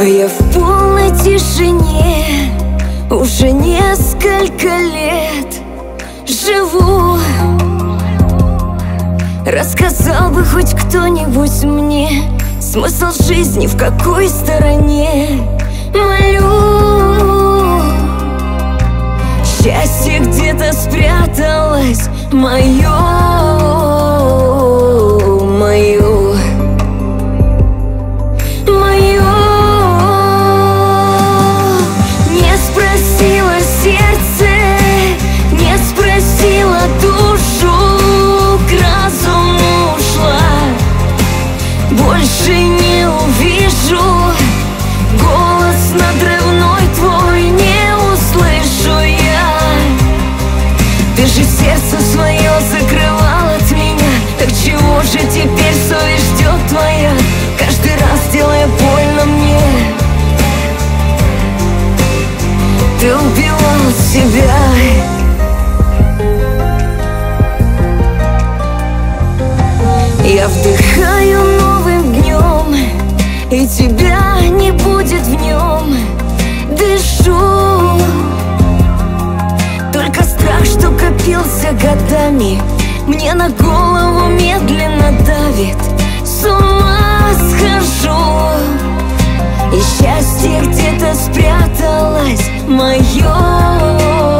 я в полной тишине уже несколько лет живу. Рассказал бы хоть кто-нибудь мне смысл жизни, в какой стороне. Молю, счастье где-то спряталось, мое. Не спросила сердце, не спросила душу, к разуму ушла. Больше не увижу голос надрывной твой, не услышу я. Ты же сердце свое закрывал от меня, так чего же теперь совесть ждет твоя, каждый раз делая больно мне? Ты убивал себя. Я вдыхаю новым днем, и тебя не будет в нем. Дышу, только страх, что копился годами, мне на голову медленно давит. С ума схожу, и счастье где-то спряталось, мое.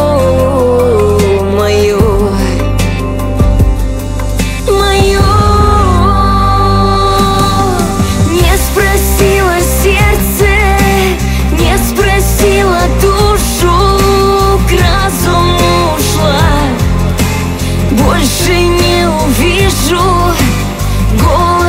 Не спросила сердце, не спросила душу, к разуму ушла. Больше не увижу голос